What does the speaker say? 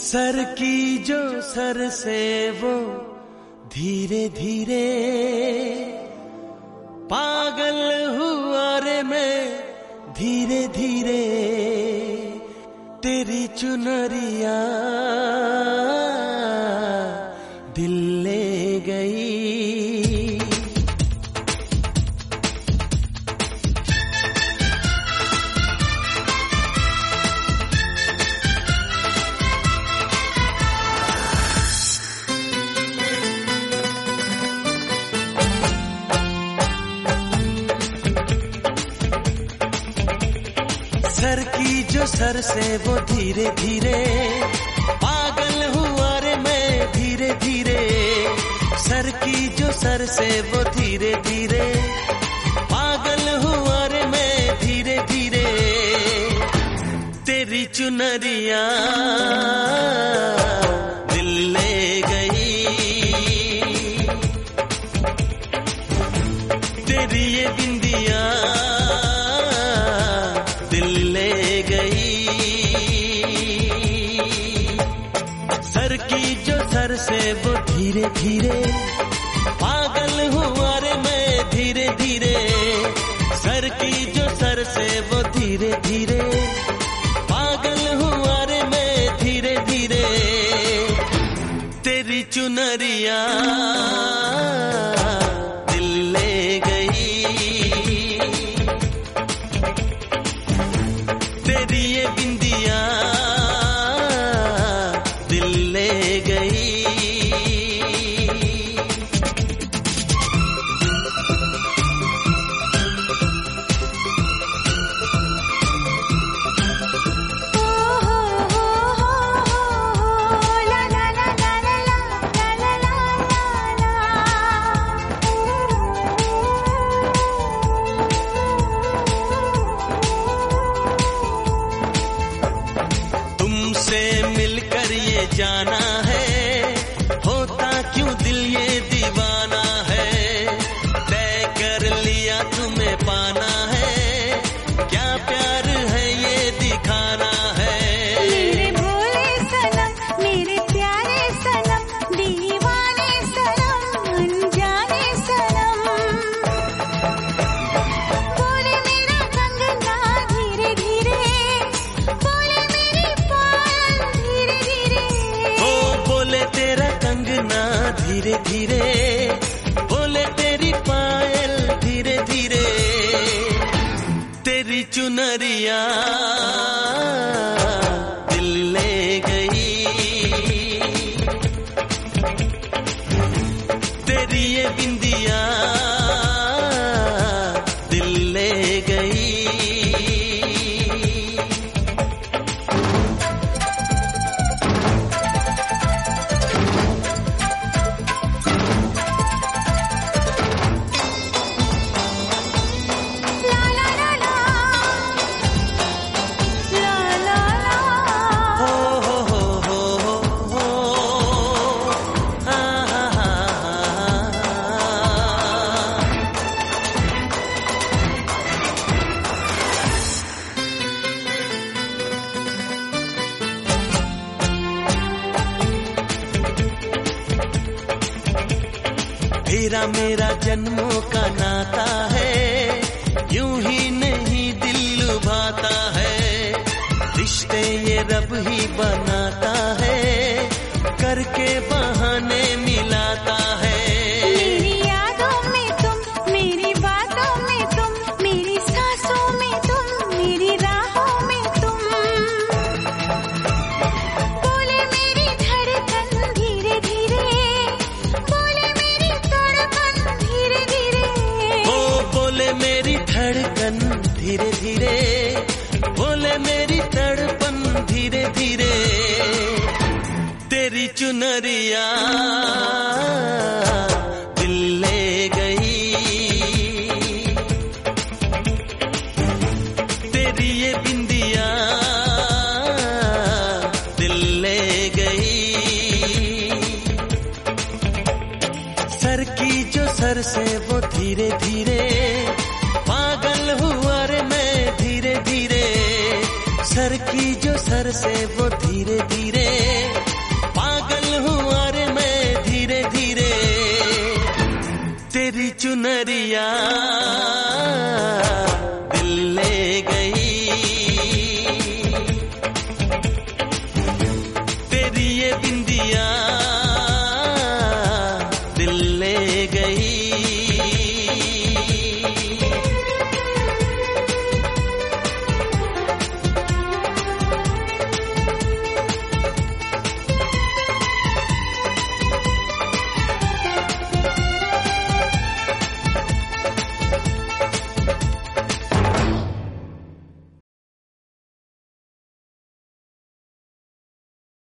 Sir की जो sir से वो धीरे धीरे पागल हुआ रे मैं धीरे धीरे तेरी चुनरिया दिल ले गई। सर की जो सर से वो धीरे धीरे पागल हुआ रे मैं धीरे धीरे। सर की जो सर से वो धीरे धीरे पागल हुआ रे मैं धीरे धीरे तेरी चुनरिया दिल ले गई। तेरी ये बिंदिया सर से वो धीरे धीरे पागल हुआ रे मैं धीरे धीरे। सर की जो सर से वो धीरे धीरे पागल हुआ रे मैं धीरे धीरे तेरी चुनरिया दिल ले गई। तेरी ये बिंदिया दिल ले गई। मिलकर ये जाना है होता क्यों दिल ये दीवाना है। तय कर लिया तुम्हें पाना है क्या प्यार है ये दिखाना है। मेरे भोले सनम मेरे प्यारे सनम दीवाने सनम अनजाने सनम। बोले मेरा कंगना धीरे धीरे बोले मेरी पायल धीरे धीरे। ओ बोले तेरा कंगना धीरे धीरे बोले तेरी पायल धीरे धीरे तेरी चुनरिया दिल ले गई। तेरी ये बिंदिया दिल ले गई। तेरा मेरा जन्मों का नाता है यूं ही नहीं दिल लुभाता है। रिश्ते ये रब ही बनाता है करके बहाने मिलाता है। मेरी यादों में तुम मेरी बातों में तुम मेरी सांसों में तुम मेरी राहों में तुम। बोले मेरी धड़कन धीरे धीरे बोले मेरी तड़पन धीरे धीरे। ओ बोले मेरी धड़कन धीरे धीरे बोले मेरी तड़पन धीरे धीरे तेरी चुनरिया दिल ले गई। तेरी ये बिंदिया दिल ले गई। सर की जो सर से वो धीरे धीरे पागल हुआ रे मैं धीरे धीरे। सर की जो सर से वो धीरे धीरे पागल हुआ रे मैं धीरे धीरे तेरी चुनरिया